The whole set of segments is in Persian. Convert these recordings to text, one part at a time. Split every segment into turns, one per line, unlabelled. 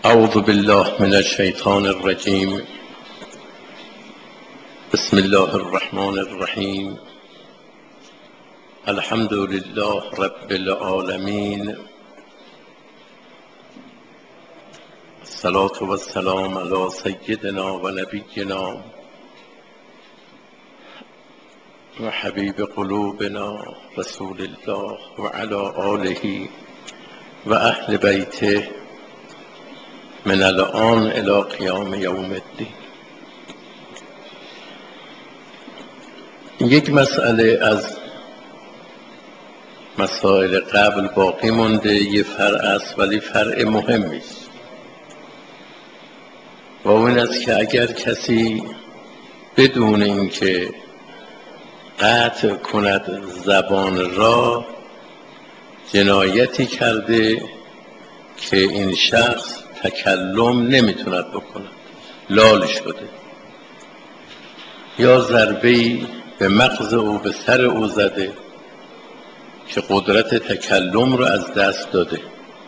اعوذ بالله من الشیطان الرجیم. بسم الله الرحمن الرحیم. الحمد لله رب العالمین. الصلاة والسلام علی سیدنا و نبینا و حبیب قلوبنا رسول الله و علی آله و اهل بیته من الان الی قیام یوم الدین. یک مسئله از مسائل قبل باقی مونده، یه فرع است ولی فرع مهمی است، و اون است که اگر کسی بدون اینکه قطع کند زبان را جنایتی کرده که این شخص تکلم نمیتوند بکند، لال شده، یا ضربه‌ای به مغز او به سر او زده که قدرت تکلم رو از دست داده،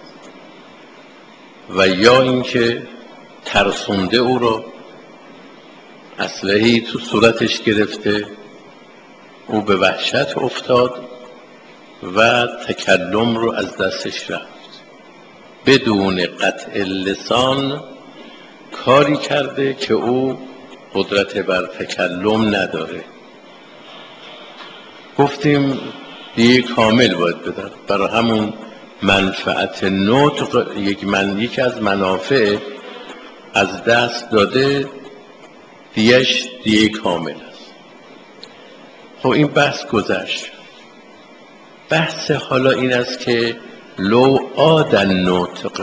و یا اینکه ترسونده او رو، اسلحه‌ای تو صورتش گرفته، او به وحشت افتاد و تکلم رو از دستش رفت، بدون قطع لسان کاری کرده که او قدرت بر تکلم نداره. گفتیم دیه کامل باید بدن، برای همون منفعت نطق یکی از منافع از دست داده، دیهش دیه کامل است. خب این بحث گذشت. بحث حالا این است که لو عاد النطق،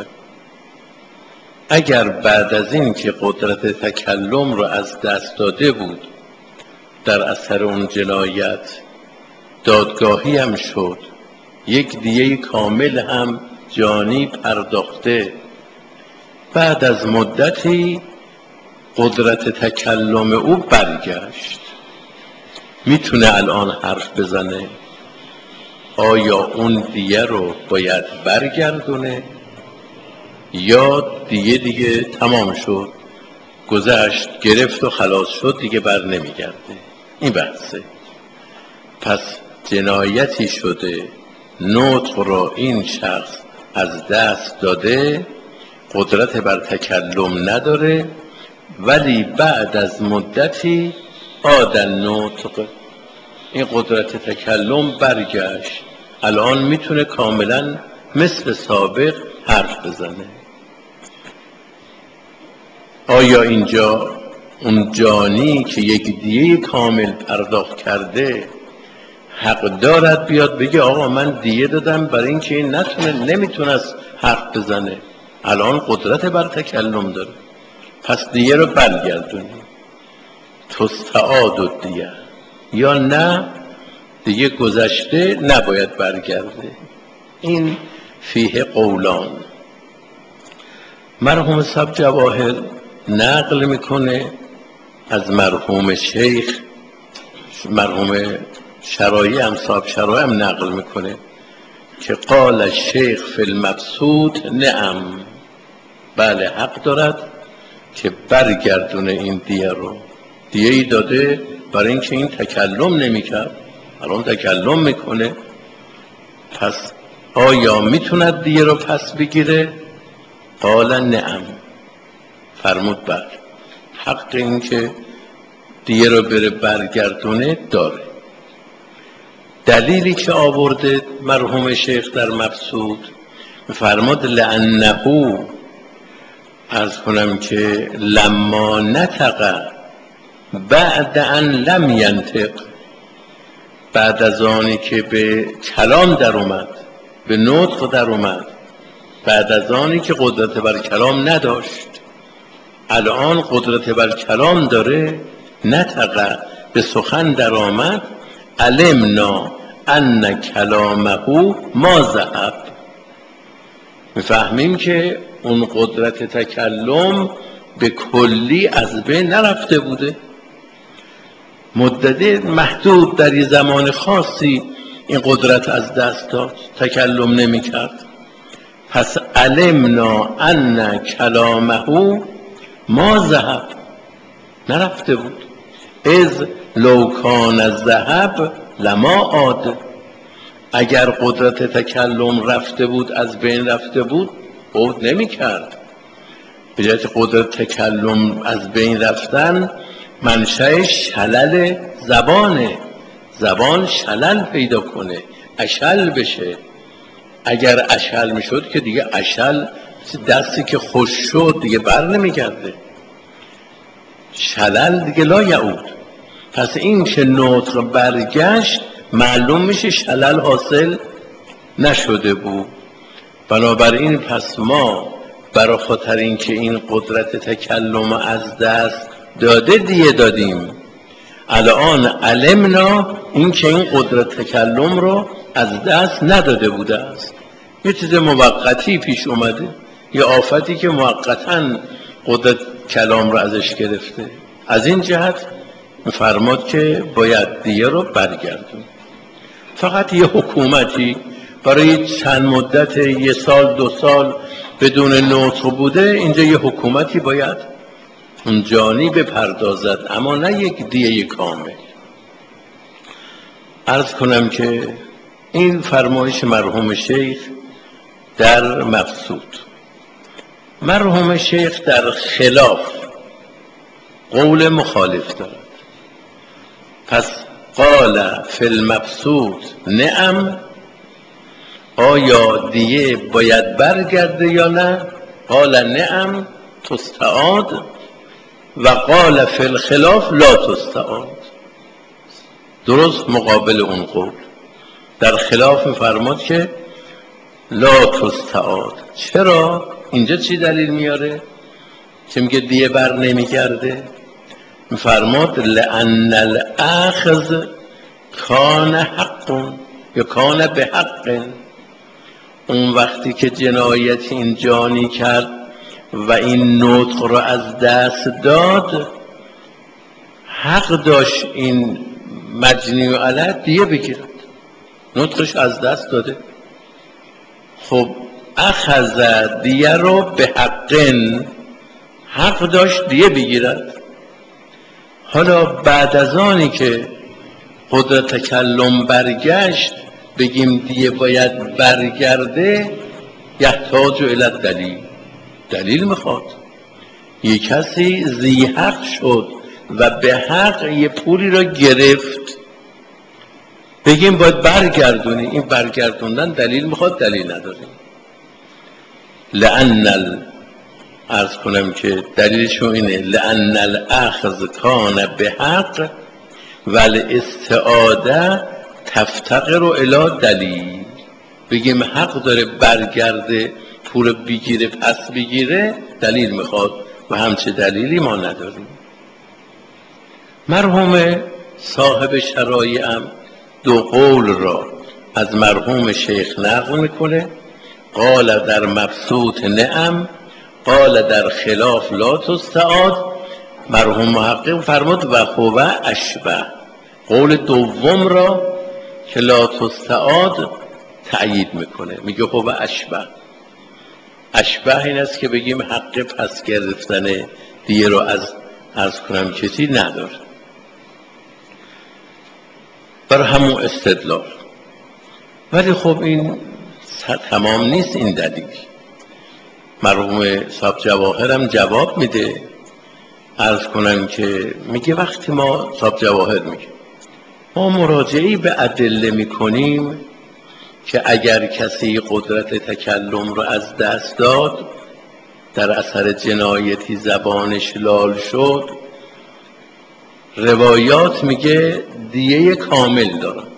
اگر بعد از این که قدرت تکلم رو از دست داده بود در اثر اون جنایت دادگاهی هم شد، یک دیه کامل هم جانی پرداخته، بعد از مدتی قدرت تکلم او برگشت، میتونه الان حرف بزنه؟ آیا اون دیه رو باید برگردونه یا دیگه تمام شد، گذشت، گرفت و خلاص شد، دیگه بر نمیگرده؟ این بحثه. پس جنایتی شده، نطق را این شخص از دست داده، قدرت بر تکلم نداره، ولی بعد از مدتی عاد النطق، این قدرت تکلم برگشت، الان میتونه کاملا مثل سابق حرف بزنه. آیا اینجا اون جانی که یک دیه کامل پرداخت کرده حق دارد بیاد بگه آقا من دیه دادم برای اینکه این نمیتونست حرف بزنه، الان قدرت بر تکلم داره، پس دیه رو برگردونی، تستعاد الدیه، یا نه دیگه گذشته نباید برگرده؟ این فیه قولان. مرحوم صاحب جواهر نقل میکنه از مرحوم شیخ، مرحوم شرایی هم صاحب شرایی هم نقل میکنه که قال الشیخ فی المبسوط نعم، بله حق دارد که برگردونه این دیه رو، دیه ای داده برای اینکه این تکلم نمیکرد، الان تکلم میکنه، پس آیا میتوند دیه رو پس بگیره؟ قال نعم، فرمود بر حق این که دیه رو بره برگردونه داره. دلیلی که آورده مرحوم شیخ در مبسوط، فرمود لانه، عرض کنم که لما نطق بعد ان لم ینطق، بعد از آنی که به کلام در اومد، به نطق در اومد، بعد از آنی که قدرت بر کلام نداشت، الان قدرت بر کلام داره، نطق، به سخن در آمد، علمنا ان کلامه ما ذهب، میفهمیم که اون قدرت تکلم به کلی از بین نرفته بوده، مدت محدود در یه زمان خاصی این قدرت از دست داد، تکلم نمی کرد. پس علمنا ان کلامه ما ذهب، نرفته بود. اذ لو کان الذهب لما عاد، اگر قدرت تکلم رفته بود، از بین رفته بود، عود نمی کرد. به جهت قدرت تکلم از بین رفتن منشأش شلل زبانه، زبان شلل پیدا کنه، اشل بشه. اگر اشل میشد که دیگه اشل دستی که خوش شد دیگه بر نمیگرده، شلل دیگه لا یعود. پس این که نطق برگشت معلوم میشه شلل حاصل نشده بود. بنابراین پس ما برای خاطر این که این قدرت تکلم از دست داده دیه دادیم. الان علمنا این که این قدرت تکلم رو از دست نداده بوده است، یه چیز موقتی پیش اومده، یه آفتی که موقتاً قدرت کلام رو ازش گرفته. از این جهت فرماد که باید دیه رو برگردون. فقط یه حکومتی برای چند مدت، یه سال دو سال بدون نطق بوده، اینجا یه حکومتی باید اون جانی بپردازد، اما نه یک دیه کامل. عرض کنم که این فرمایش مرحوم شیخ در مبسوط. مرحوم شیخ در خلاف قول مخالف دارد. پس قال فی المبسوط نعم، آیا دیه باید برگرده یا نه؟ قال نعم تستعاد، و قال فی الخلاف لا تستعاد. درست مقابل اون قول. در خلاف فرمود که لا تستعاد. چرا؟ اینجا چی دلیل میاره که میگه دیه بر نمیگرده؟ فرمود لأن الاخذ کان حق یا کان به حق. اون وقتی که جنایت این جانی کرد و این نطق رو از دست داد، حق داشت این مجنی علیه دیه بگیرد، نطقش از دست داده. خب اخذ دیه رو به حقن، حق داشت دیه بگیرد. حالا بعد از آنی که قدرت تکلم برگشت بگیم دیه باید برگرده، یحتاج الی دلیل، دلیل میخواد. یک کسی ذی حق شد و به حق یه پولی را گرفت، بگیم باید برگردونی، این برگردوندن دلیل میخواد، دلیل نداریم. لأن عرض کنم که دلیلشون اینه لأن الاخذ کان به حق و الاستعاده تفتقر الی دلیل. بگیم حق داره برگرده پول بگیره پس بگیره، دلیل میخواد و همچه دلیلی ما نداریم. مرحوم صاحب شرایع هم دو قول را از مرحوم شیخ نقل میکنه. قال در مبسوط نعم، قال در خلاف لا تستعاد. مرحوم محقق فرمود و هو اشبه، قول دوم را که لا تستعاد تأیید میکنه، میگه هو اشبه. اشبه این است که بگیم حق پس گرفتن دیه رو از عرض کنم کسی نداره. بر همون استدلال. ولی خب این تمام نیست این دلیل. مرحوم صاحب جواهر هم جواب میده. عرض کنم که میگه وقتی ما صاحب جواهر میگه ما مراجعی به ادله میکنیم که اگر کسی قدرت تکلم رو از دست داد، در اثر جنایتی زبانش لال شد، روایات میگه دیه کامل دارد.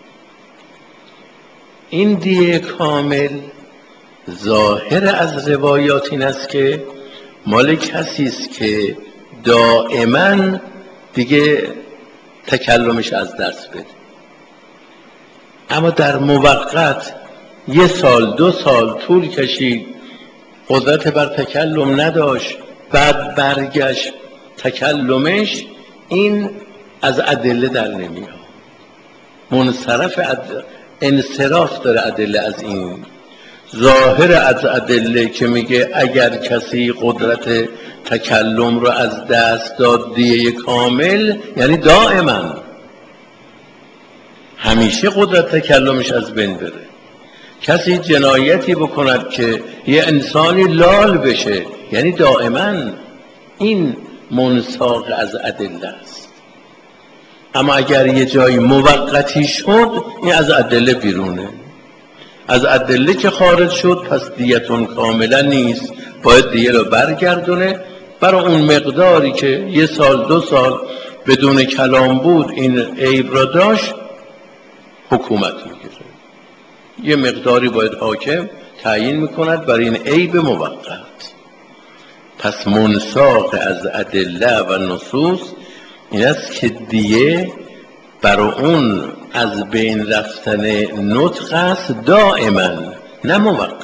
این دیه کامل ظاهر از روایات این است که مال کسی است که دائما دیگه تکلمش از دست بده، اما در موقت یه سال دو سال طول کشید، قدرت بر تکلم نداشت، بعد برگشت تکلمش، این از ادله در نمیاد، منصرف انصراف داره ادله از این. ظاهر از ادله که میگه اگر کسی قدرت تکلم رو از دست داد دیه کامل، یعنی دائما همیشه قدرت تکلمش از بین بره. کسی جنایتی بکند که یه انسانی لال بشه، یعنی دائما این منساق از ادله است. اما اگر یه جایی موقتی شد، این از ادله بیرونه. از ادله که خارج شد پس دیتون کاملا نیست، باید دیه رو برگردونه. برای اون مقداری که 1 سال 2 سال بدون کلام بود این عیب را داشت، حکومت میگیره. یه مقداری باید حاکم تعیین میکند برای این عیب موقت. پس منساق از ادله و نصوص این است که دیه برای اون از بین رفتن نطق است دائما، نه موقت.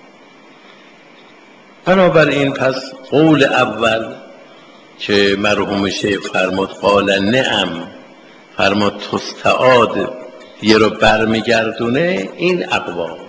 بنابراین پس قول اول که مرحوم شیخ فرمود قال نعم، فرمود تستعاد یه رو برمیگردونه، این اقواست.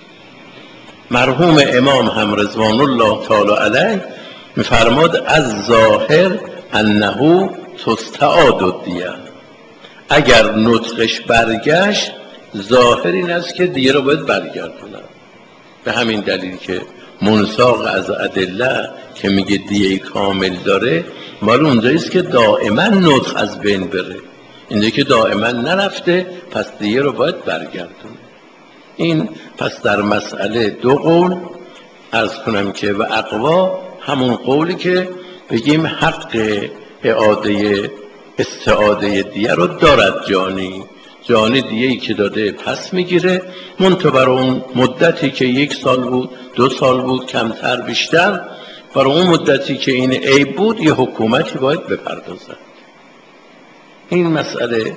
مرحوم امام هم رضوان الله تعالی علیه میفرماد از ظاهر انه تستعاد الدیه، اگر نطقش برگشت ظاهر این است که دیگه رو باید برگردونن. به همین دلیل که منساق از ادله که میگه دیه کامل داره، مال اونجاییست که دائما نطق از بین بره. اینجا که دائما نرفته، پس دیه رو باید برگردونه. این پس در مسئله 2 قول عرض کنم که و اقوا همون قولی که بگیم حق اعاده استعاده دیه رو دارد جانی دیه‌ای که داده پس میگیره، منتها برای اون مدتی که 1 سال بود 2 سال بود کمتر بیشتر، برای اون مدتی که این عیب بود یه حکومتی باید بپردازد. این مسئله.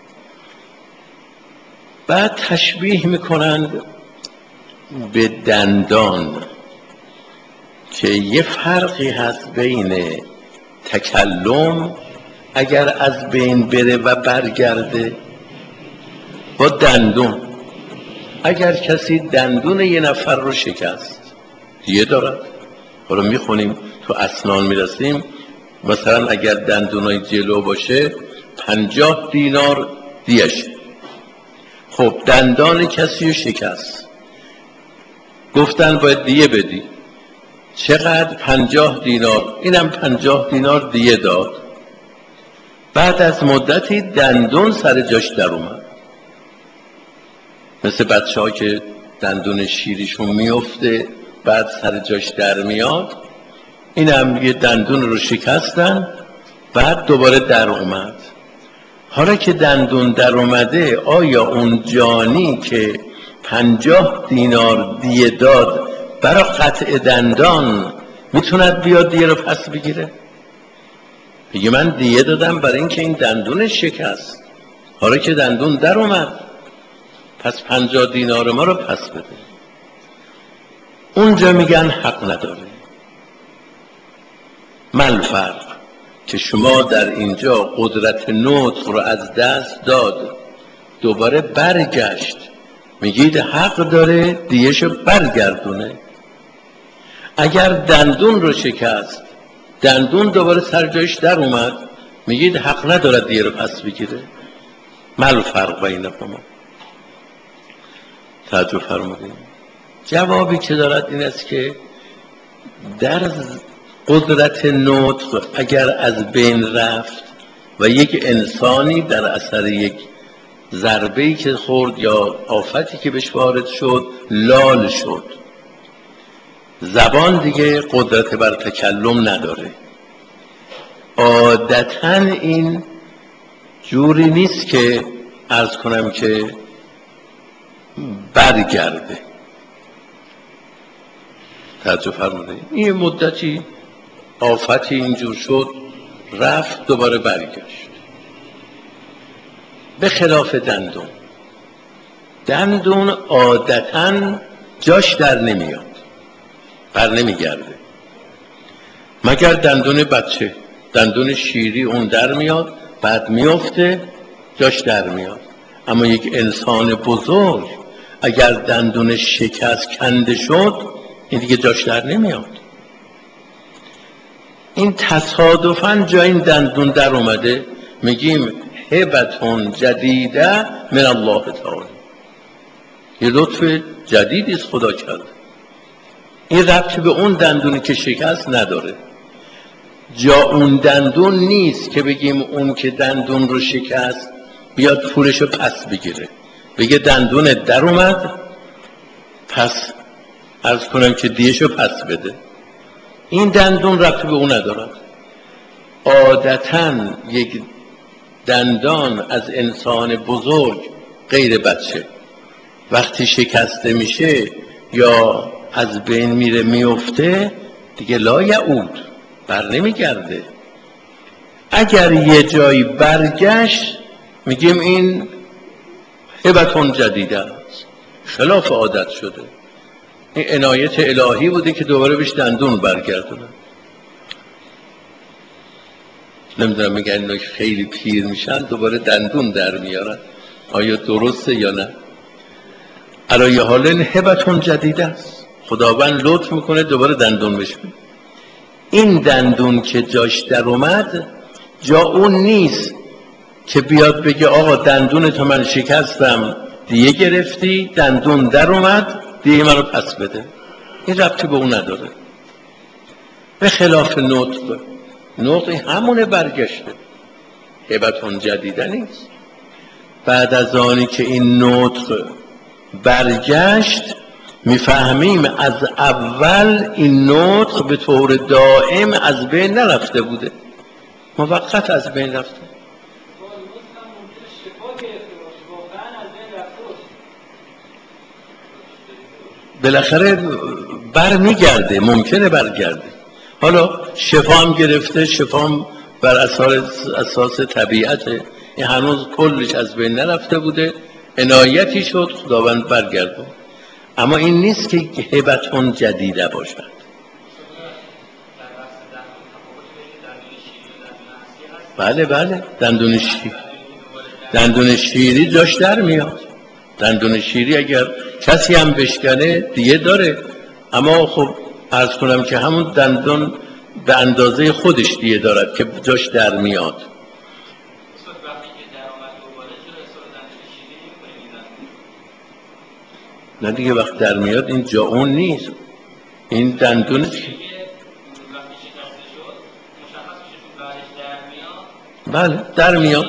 بعد تشبیه میکنند به دندان که یه فرقی هست بین تکلم اگر از بین بره و برگرده با دندون. اگر کسی دندون یه نفر رو شکست دیه دارد. حالا میخونیم تو اسنان میرسیم، مثلا اگر دندونای جلو باشه 50 دینار دیه‌ش. خب دندان کسی رو شکست، گفتن باید دیه بدی. چقدر؟ 50 دینار. اینم 50 دینار دیه داد. بعد از مدتی دندون سر جاش در اومد، مثل بچه ها که دندون شیریشون میفته بعد سر جاش در میاد. اینم یه دندون رو شکستن، بعد دوباره در اومد. حالا که دندون در اومده، آیا اون جانی که 50 دینار دیه داد برای قطع دندان میتوند بیاد دیه رو پس بگیره؟ بگه من دیه دادم برای اینکه این دندون شکست، حالا که دندون در اومد پس 50 دینار ما رو پس بده. اونجا میگن حق نداره. مل فرق که شما در اینجا قدرت نطق رو از دست داد، دوباره برگشت، میگید حق داره دیهشو برگردونه. اگر دندون رو شکست، دندون دوباره سر جایش در اومد، میگید حق نداره دیه رو پس بگیره. مل فرق بینهما. توجه فرمودید؟ جوابی که دارد این است که در قدرت نطق اگر از بین رفت و یک انسانی در اثر یک ضربه‌ای که خورد یا آفتی که بهش وارد شد لال شد، زبان دیگه قدرت بر تکلم نداره. عادتاً این جوری نیست که عرض کنم که برگرده. توجه فرمودید؟ این مدتی آفتی اینجور شد رفت دوباره برگشت. به خلاف دندون عادتاً جاش در نمیاد، بر نمیگرده، مگر دندون بچه، دندون شیری اون در میاد بعد میفته جاش در میاد. اما یک انسان بزرگ اگر دندونش شکست کنده شد این دیگه جاش در نمیاد. این تصادفاً جای این دندون در اومده، میگیم هبتون جدیده من الله تعالی، یه لطف جدیدی است خدا کرده. این ربطی به اون دندونی که شکست نداره. جا اون دندون نیست که بگیم اون که دندون رو شکست بیاد پولش رو پس بگیره، بگه دندون در اومد پس عرض کنم که دیش رو پس بده. این دندون ربطی به اون ندارد. عادتاً یک دندان از انسان بزرگ غیر بچه وقتی شکسته میشه یا از بین میره میفته دیگه لا یعود، بر نمیگرده. اگر یه جایی برگشت میگیم این هبتون جدیده است، خلاف عادت شده. این عنایت الهی بوده که دوباره بهش دندون برگردونه. نمیدونم میگن اینا که خیلی پیر میشن دوباره دندون در میارن، آیا درسته یا نه؟ علی حال این هبتون جدیده است، خداوند لطف میکنه دوباره دندون بشه. این دندون که جاش در اومد جا اون نیست که بیاد بگه آقا دندون تو من شکستم دیگه گرفتی، دندون در اومد دیگه منو پس بده. این ربطی به اون نداره. به خلاف نطق، نطق همونه برگشته، هبتون جدیده نیست. بعد از آنی که این نطق برگشت میفهمیم از اول این نطق به طور دائم از بین نرفته بوده، موقت از بین رفته. بالاخره بر میگرده، ممکنه برگرده. حالا شفا هم گرفته، شفا هم بر اساس طبیعته، این هنوز کلش از بین نرفته بوده، عنایتی شد خداوند برگردون. اما این نیست که هبتون جدیده باشد. بله بله، دندون شیری جاش در میاد. دندون شیری اگر کسی هم بشکنه دیگه داره، اما خب عرض کنم که همون دندون به اندازه خودش دیگه دارد که جاش در میاد. نه دیگه وقت در میاد این جا اون نیست، این دندون بله در میاد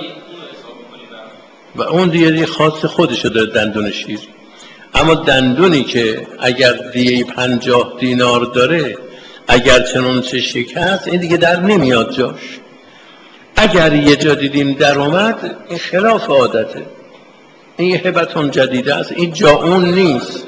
و اون دیگه خاص خودشو داره دندون شیر. اما دندونی که اگر دیگه 50 دینار داره اگر چنانچه شکست این دیگه در نمیاد جاش. اگر یه جا دیدیم در اومد این خلاف عادته، این یه هبتون جدیده است، این جا اون نیست.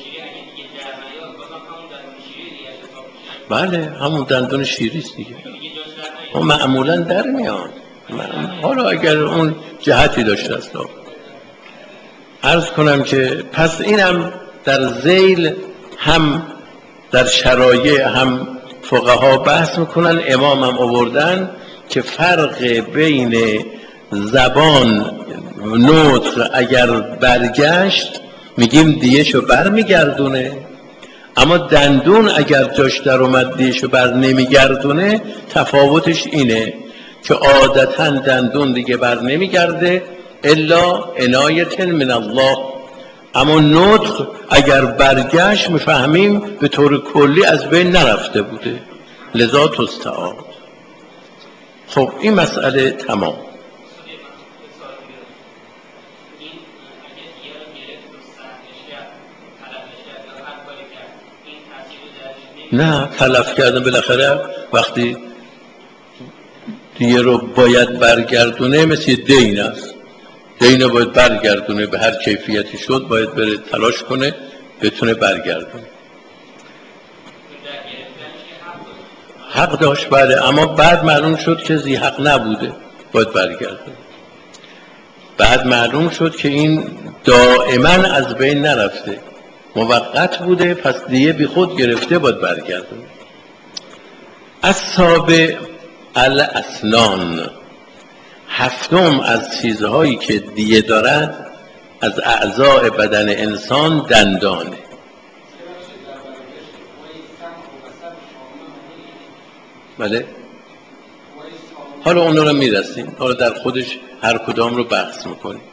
بله همون دندون شیریست دیگه، اون معمولا در میاد. حالا اگر اون جهتی داشته است عرض کنم که پس اینم در ذیل هم در شرایع هم فقها بحث میکنن، امام هم آوردن که فرق بین زبان نطق اگر برگشت میگیم دیشو بر میگردونه، اما دندون اگر جاش در اومد دیشو بر نمیگردونه. تفاوتش اینه که عادتا دندون دیگه بر نمیگرده الا عنایت من الله، اما نطق اگر برگشت میفهمیم به طور کلی از بین نرفته بوده، لذا تستعاد. خب این مسئله تمام. نه تلف کردن بالاخره وقتی دیگه رو باید برگردونه مثل دین است، دین رو باید برگردونه، به هر کیفیتی شد باید بره تلاش کنه بتونه برگردونه. حق داشت بله، اما بعد معلوم شد که ذی حق نبوده باید برگردونه. بعد معلوم شد که این دائما از بین نرفته، موقت بوده، پس دیگه بی خود گرفته باید برگردونه. السابع الاسنان، هفتم از چیزهایی که دیه دارد از اعضای بدن انسان دندانه. بله، حالا اون رو میرسیم، حالا در خودش هر کدام رو بحث میکنیم.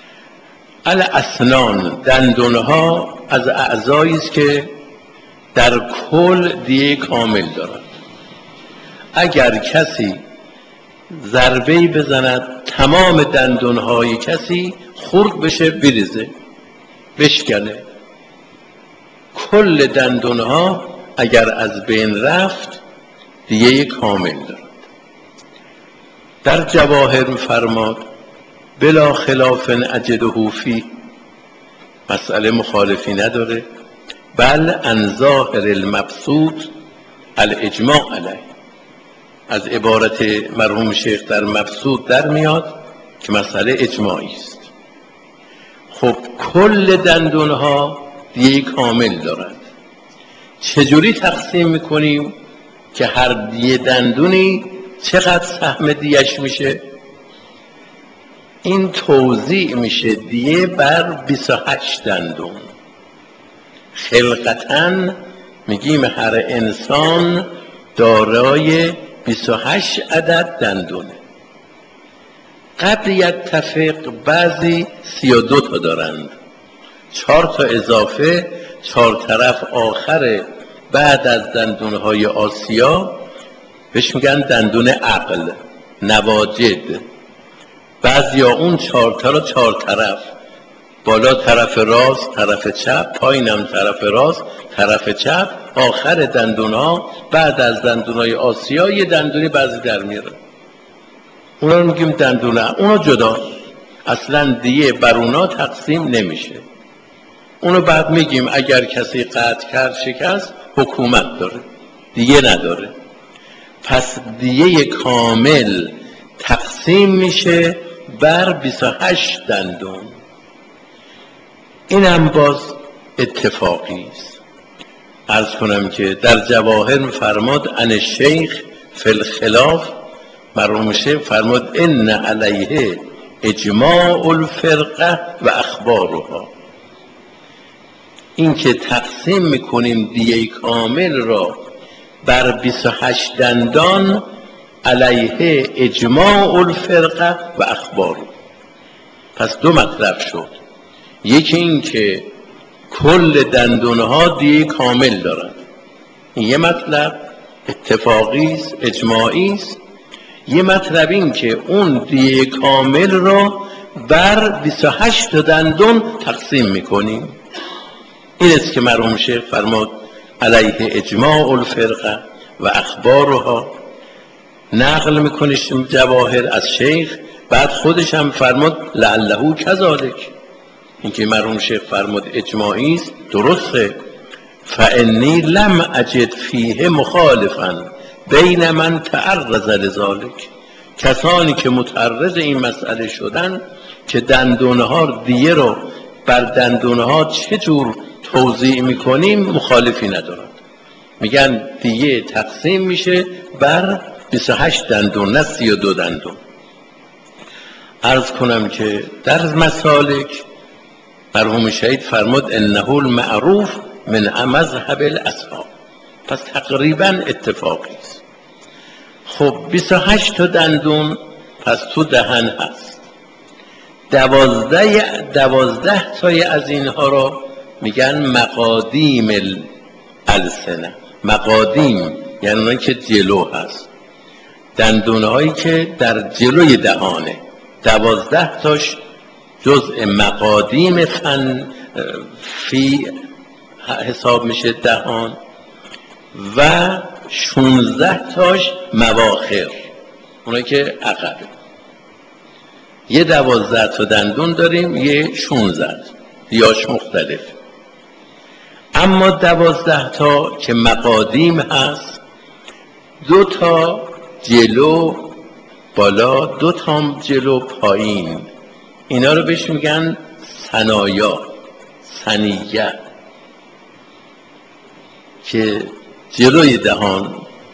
الاسنان، دندونها از اعضایی است که در کل دیه کامل دارد. اگر کسی ضربه‌ای بزند تمام دندونهای کسی خرد بشه، بریزه، بشکنه، کل دندونها اگر از بین رفت دیه کامل دارد. در جواهر فرماد بلا خلاف اجده فی، مسئله مخالفی نداره، بل ان ظاهر المبسوط الاجماع علیه. از عبارت مرحوم شیخ در مبسوط در میاد که مسئله اجماعی است. خب کل دندونها دیه کامل دارد. چجوری تقسیم میکنیم که هر دیه دندونی چقدر سهم دیهش میشه؟ این توزیع میشه دیه بر 28 دندون. خلقتاً میگیم هر انسان دارای 28 عدد دندونه. قد یتفق، بعضی 32 تا دارند، 4 تا اضافه، 4 طرف آخر بعد از دندونهای آسیا بهش میگن دندون عقل، نواجد. بعضی ها اون 4 تا را 4 طرف، بالا طرف راست، طرف چپ، پایینم طرف راست، طرف چپ، آخر دندونها بعد از دندونهای آسیا یه دندونی بعضی در میاره، اونا رو میگیم دندونه. اونا جدا، اصلا دیگه بر اونا تقسیم نمیشه. اونو بعد میگیم اگر کسی قطع کرد، شکست، حکومت داره، دیگه نداره. پس دیگه کامل تقسیم میشه بر 28 دندون. این هم باز اتفاقی است. عرض کنم که در جواهر فرماد ان شیخ فی الخلاف، مرحوم شیخ فرماد ان علیه اجماع الفرقه و اخبارها. این که تقسیم میکنیم دیه کامل را بر 28 دندان، علیه اجماع الفرقه و اخبار. پس دو مطلب شد، یکی این که کل دندونها دیه کامل دارد، این یه مطلب اتفاقی است، اجماعی است. یه مطلب این که اون دیه کامل را بر 28 دندون تقسیم میکنیم. این است که مرحوم شیخ فرماد علیه اجماع الفرقه و اخبارها. نقل میکنیم جواهر از شیخ، بعد خودش هم فرماد لعله کذالک. این که مرحوم شیخ فرماد اجماعی است، درسته. فانی لم اجد فیه مخالفا بین من تعرض لذالک. کسانی که متعرض این مسئله شدن که دندونها دیه رو بر دندونها چجور توزیع میکنیم، مخالفی ندارد. میگن دیه تقسیم میشه بر 28 دندون، نه 32 دندون. عرض کنم که در مسالک مرحوم شهید فرمود انه المعروف من مذهب الاصحاب. پس تقریبا اتفاقی است. خب 28 تا دندون پس تو دهن هست. 12 تای از اینها را میگن مقادیم الالسنه. مقادیم یعنی اونایی که جلو هست، دندونهایی که در جلوی دهانه. 12 تاش جزء مقادیم فی حساب میشه دهان، و 16 تاش مواخر، اونایی که عقبه. یه 12 تا دندون داریم، یه 16 دیاش مختلف. اما 12 تا که مقادیم هست، 2 تا جلو بالا، 2 تا جلو پایین، اینا رو بهش میگن ثنایا، ثنیه، که جلوی دهان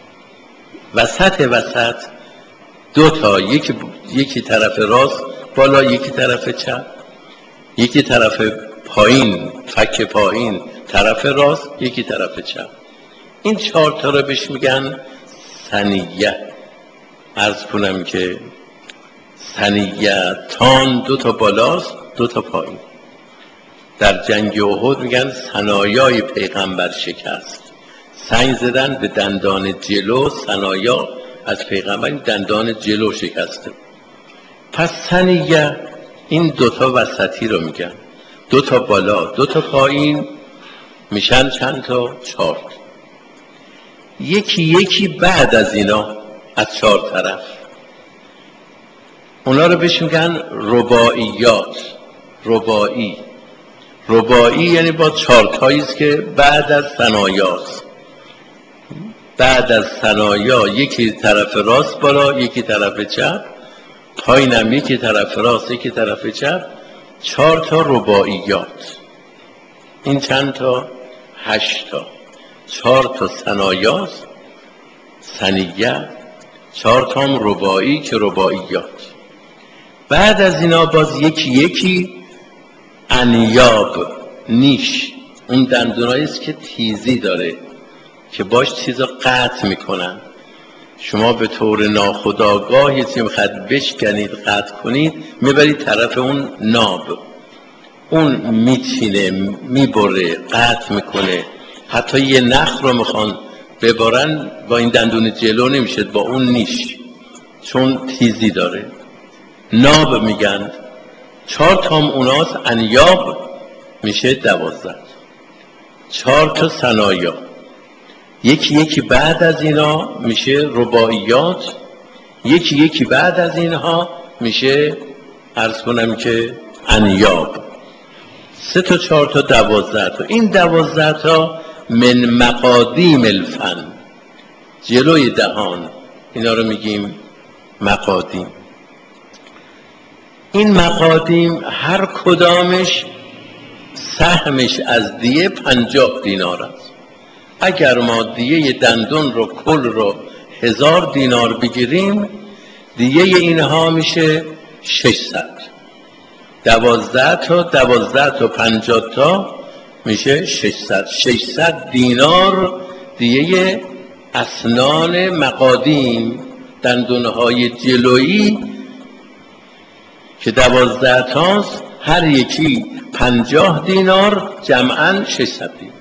وسط 2 تا، یکی طرف راست بالا، یکی طرف چپ. یکی طرف پایین، فک پایین طرف راست، یکی طرف چپ. این 4 تا رو بهش میگن ثنیه. عرض کنم که ثنیه تان 2 تا بالاست 2 تا پایین. در جنگ احد میگن ثنایای پیغمبر شکست، سنگ زدن به دندان جلو، ثنایا از پیغمبر دندان جلو شکسته. پس ثنیه این 2 تا وسطی رو میگن، 2 تا بالا 2 تا پایین میشن چند تا؟ 4. یکی یکی بعد از اینا از 4 طرف، اونا رو بهش میگن رباعیات. رباعی یعنی با 4 تاییست که بعد از ثنایاست. بعد از ثنایا یکی طرف راست بالا، یکی طرف چپ، پایینم یکی طرف راست یکی طرف چپ. 4 تا رباعیات. این چند تا؟ 8 تا. 4 تا ثنایاست، ثنیه، 4 تا هم رباعی که رباعیات. بعد از اینا باز یکی یکی انیاب، نیش، اون دندوناییست که تیزی داره که باش چیزا قطع میکنن. شما به طور ناخودآگاه یه چیزی میخواد بشکنید قطع کنید، میبرید طرف اون ناب، اون میچینه میبره قطع میکنه. حتی یه نخ رو میخوان ببرن با این دندون جلو نمیشه، با اون نیش، چون تیزی داره. ناب میگن. 4 تا هم اوناست، انیاب میشه 12. 4 تا ثنایا، یکی یکی بعد از اینا میشه رباعیات، یکی یکی بعد از اینها میشه عرض کنم که انیاب. 3 تا 4 تا 12 تا. این 12 تا من مقادیم الفن، جلوی دهان، اینا رو میگیم مقادیم. این مقادیم هر کدامش سهمش از دیه 50 دینار است. اگر ما دیه دندون رو کل رو 1000 دینار بگیریم، دیه اینها میشه 600. 12 تا 50 تا میشه 600. 600 دینار دیه اسنان مقادیم، دندونهای جلویی که 12 تاست، هر یکی 50 دینار، جمعاً 600 دینار.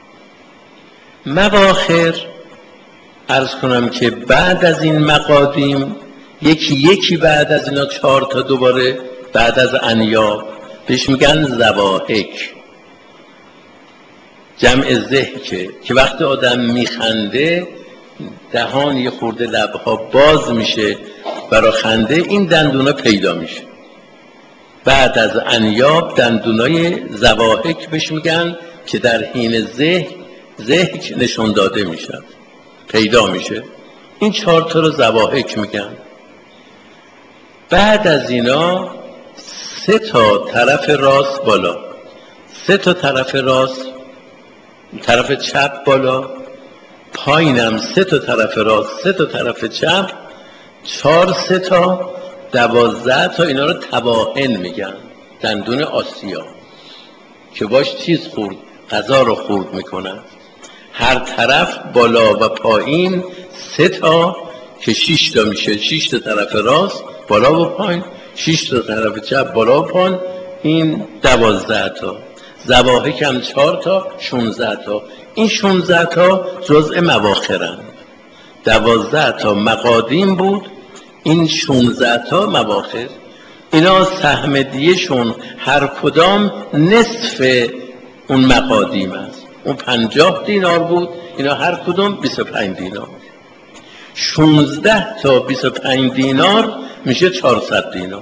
مواخر عرض کنم که بعد از این مقادیم یکی یکی بعد از اینا 4 تا دوباره بعد از انیاب بهش میگن زواحک. جمع ضحکه که وقتی آدم میخنده دهان یه خورده لبها باز میشه برای خنده، این دندونا پیدا میشه. بعد از انیاب دندونای زواحک بهش میگن که در حین ضحک نشون داده میشه، پیدا میشه. این 4 تا رو زواحک میگن. بعد از اینا 3 تا طرف راست بالا، 3 تا طرف راست، طرف چپ بالا، پایینم 3 تا طرف راست 3 تا طرف چپ، 4 3 تا 12 تا. اینا رو تباهن میگن، دندون آسیا که باش چیز خورد، غذا رو خورد میکنن. هر طرف بالا و پایین 3 تا که 6 تا میشه. 6 تا طرف راست بالا و پایین، 6 تا طرف چپ بالا و پایین، این 12 تا. زواحک هم 4 تا 16 تا. این 16 تا جزء مواخرن. 12 تا مقادیم بود، این 16 تا مواخر. اینا سهم دیهشون هر کدام نصف اون مقادیم است. اون 50 دینار بود، اینا هر کدام 25 دینار. 16 تا 25 دینار میشه 400 دینار.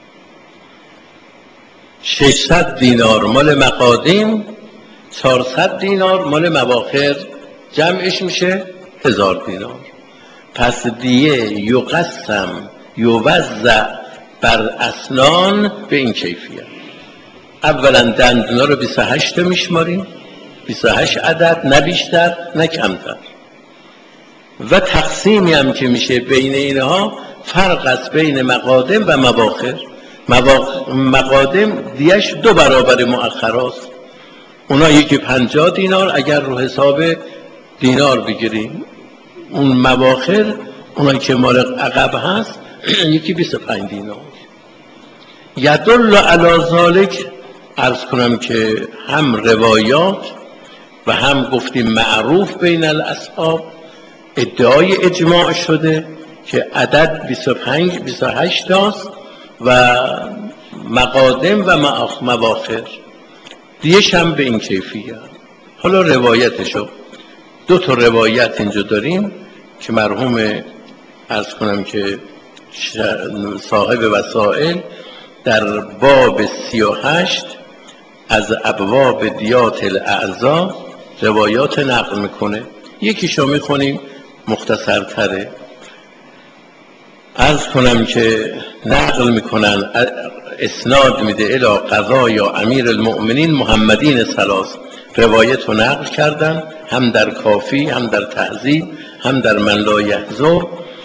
600 دینار مال مقادیم، 400 دینار مال مواخر، جمعش میشه 1000 دینار. پس دیه یقسم یوزع بر اسنان به این کیفیت. اولا دندونا رو 28 تا میشماریم، 28 عدد، نه بیشتر نه کمتر. و تقسیمی هم که میشه بین اینها فرق است بین مقادم و مواخر. مقادم دیش 2 برابر مؤخراست. اونا یکی 50 دینار اگر رو حساب دینار بگیریم، اون مواخر اونایی که مال عقب هست یکی 25 دینار. یدل علی ذالک، عرض کنم که هم روایات و هم گفتیم معروف بین الاصحاب ادعای اجماع شده که عدد 28 تاست و مقادم و مواخر دیش هم به این کیفیت. حالا روایتشو 2 تا روایت اینجا داریم که مرحوم عرض کنم که صاحب وسائل در باب 38 از ابواب دیات الاعضا روایات نقل میکنه. یکیشو میخونیم مختصرتره. عرض کنم که نقل میکنن، اسناد میده الی قضای امیر المؤمنین محمدین ثلاث، روایت رو نقل کردن هم در کافی هم در تهذیب هم در من لا یحزو.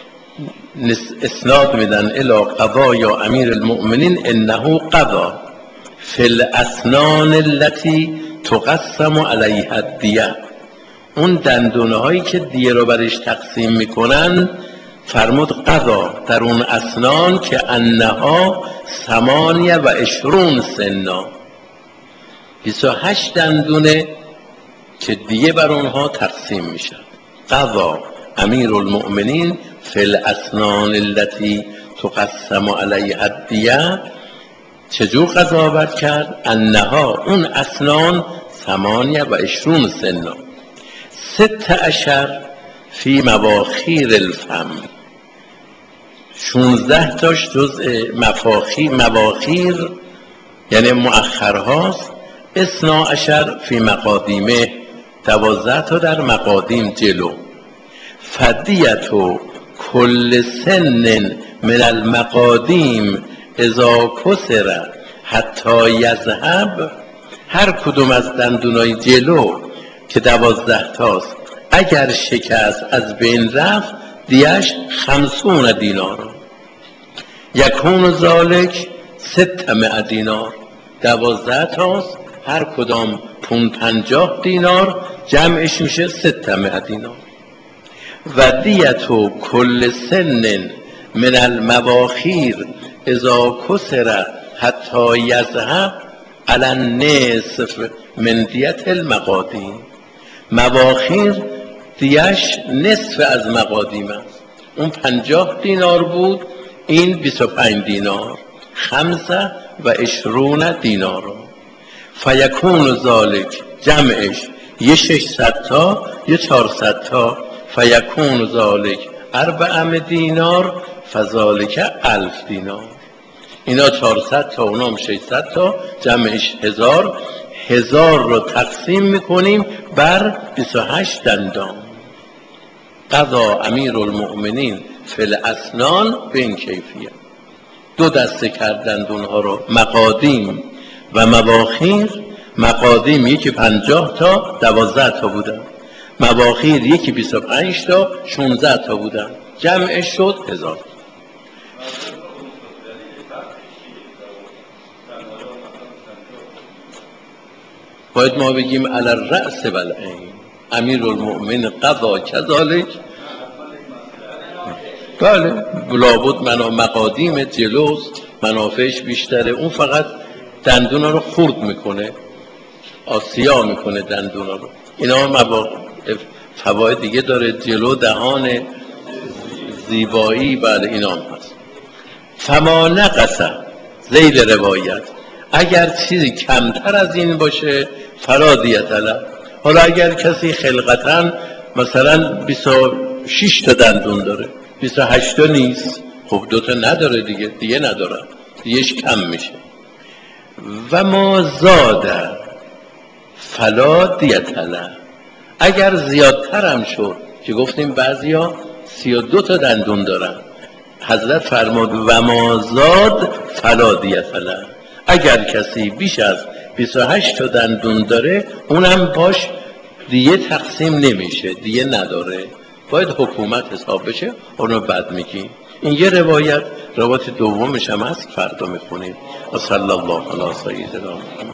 اسناد میدن الی قضای امیر المؤمنین انه قضا فی الاسنان التي تقسم علیها الدیه، اون دندونه هایی که دیه رو برش تقسیم میکنن فرمود قضا در اون اسنان که انها 28 سنا، 28 دندونه که دیه بر اونها تقسیم میشن. قضا امیر المؤمنین فی الاسنان التي تقسم علیها الدیه، چجور قضاوت کرد؟ انها اون اسنان 28 سنا، 16 فی مواخیر الفم، 16 تاش جزء مواخیر یعنی مؤخرهاست، 12 فی مقادیمه، 12 تا در مقادیم جلو. فدیت کل سن من المقادیم اذا کسر حتی یذهب، هر کدوم از دندونای جلو که 12 تاست اگر شکست از بین رفت دیش 50 دینار، یکون ذالک 600 دینار، 12 تاست هر کدام 50 دینار جمعش میشه 600 دینار. و دیت کل سن من المواخیر اذا کسر حتی یذهب علی النصف من دیت المقادیم، مواخیر دیش نصف از مقادیم است. اون 50 دینار بود، این 25 دینار، 25 دینار. فیکون ذالک جمعش یه 600 تا یه 400 تا، فیکون ذالک 4 دینار فذالک 1000 دینار. اینا 400 تا اونام 600 تا جمعش 1000. 1000 رو تقسیم میکنیم بر 28 دندان. قضا امیر المؤمنین فی الاسنان به این کیفیت. 2 دسته کردند اونها رو، مقادیم و مواخیر. مقادیم یکی 50 تا 12 تا بودن، مواخیر یکی 25 تا 16 تا بودن، جمعش شد 1000. باید ما بگیم علی الرأس و العین امیر المؤمنین قضا کذالک. بله لابد مقادیم جلوست، منافعش بیشتره، اون فقط دندونا رو خرد میکنه، آسیا میکنه دندونا رو. اینا فواید دیگه داره، جلو، دهان، زیبایی، بله اینا هم هست. فما نقص ذیل روایت، اگر چیزی کمتر از این باشه فلا دیت له. حالا اگر کسی خلقتاً مثلا 26 تا دندون داره، 28 تا نیست، خب 2 تا نداره دیگه نداره، دیگهش کم میشه. و ما زاده فلا دیت له، اگر زیادتر هم شد که گفتیم بعضیا 32 تا دندون دارن، حضرت فرمود و ما زاد فلا دیت له، اگر کسی بیش از 28 تا دندون داره اونم باش دیگه تقسیم نمیشه، دیگه نداره، باید حکومت حساب بشه، اونو بعد میگیم. این یه روایت دومش هم هست، فردا میخونیم. و صلی الله علی سیدنا محمد.